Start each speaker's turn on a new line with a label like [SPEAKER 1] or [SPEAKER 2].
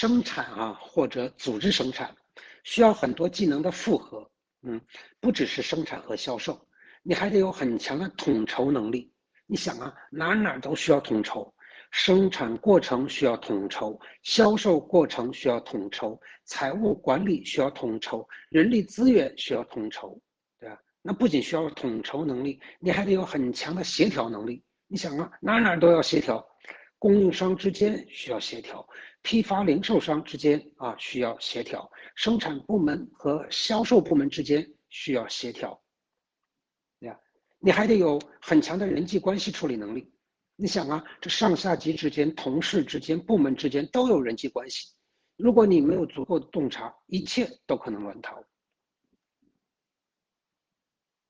[SPEAKER 1] 生产或者组织生产，需要很多技能的复合。不只是生产和销售，你还得有很强的统筹能力。你想哪都需要统筹，生产过程需要统筹，销售过程需要统筹，财务管理需要统筹，人力资源需要统筹，对吧？那不仅需要统筹能力，你还得有很强的协调能力。你想哪都要协调，供应商之间需要协调，批发零售商之间需要协调，生产部门和销售部门之间需要协调，对吧？你还得有很强的人际关系处理能力。你想这上下级之间、同事之间、部门之间都有人际关系，如果你没有足够的洞察，一切都可能乱套。